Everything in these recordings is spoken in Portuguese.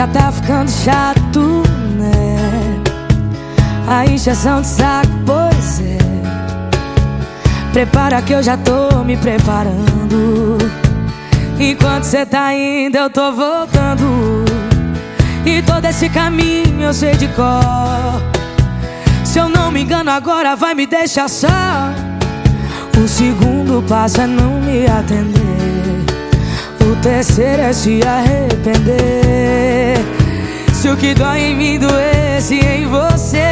já tá ficando chato, né? A encheção de saco, pois é. Prepara que eu já tô me preparando. Enquanto cê tá indo eu tô voltando. E todo esse caminho eu sei de cor. Se eu não me engano agora vai me deixar só. O segundo passo é não me atender. O terceiro é se arrepender. Se o que dói em mim doesse em você,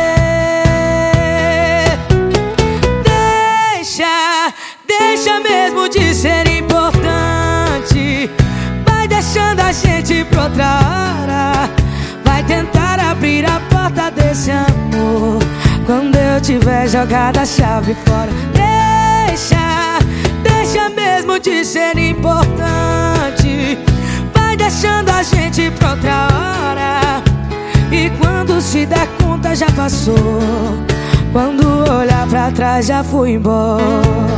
deixa mesmo de ser importante. Vai deixando a gente pra outra hora. Vai tentar abrir a porta desse amor quando eu tiver jogado a chave fora. Deixa mesmo de ser importante. Vai deixando a gente pra outra hora. E quando se der conta já passou. Quando olhar pra trás já fui embora.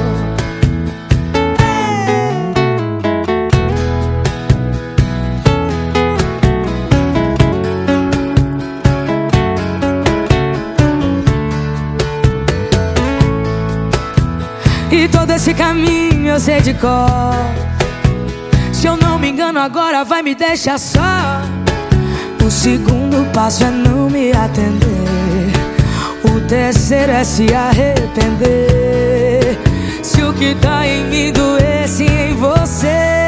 E todo esse caminho eu sei de cor. Se eu não me engano agora vai me deixar só. O segundo passo é não me atender. O terceiro é se arrepender. Se o que tá em mim doesse em você,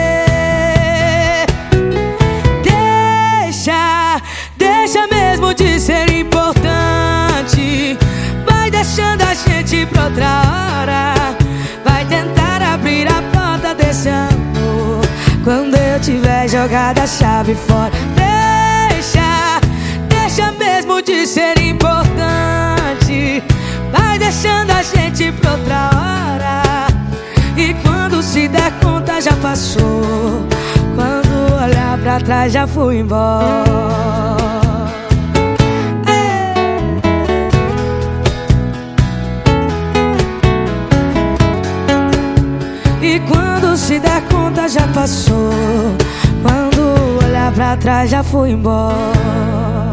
deixa mesmo de ser importante. Vai deixando a gente pra outra hora. Vai tentar abrir a porta desse amor quando eu tiver jogado a chave fora. Deixa mesmo de ser importante. Vai deixando a gente pra outra hora. E quando se der conta já passou. Quando olhar pra trás já fui embora. E quando se der conta já passou. Quando olhar pra trás já fui embora.